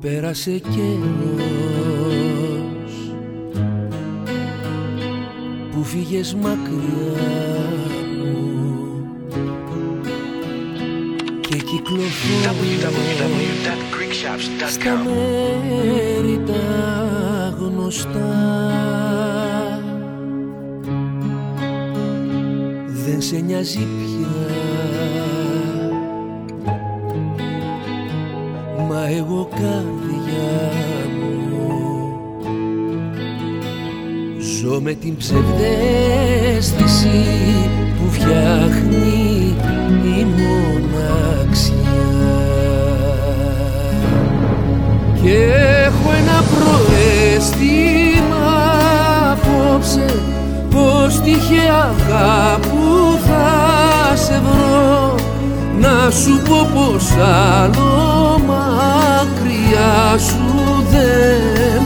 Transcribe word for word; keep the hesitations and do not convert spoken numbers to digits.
Πέρασε καιρός που φύγες μακριά μου και κυκλοφορώ στα μέρη τα γνωστά. Δεν σε νοιάζει πια, μα εγώ καρδιά μου ζω με την ψευδαίσθηση που φτιάχνει η μοναξιά. Και έχω ένα προαίσθημα απόψε πως τυχαία κάπου θα σε βρω, να σου πω πως άλλο μακριά σου δεν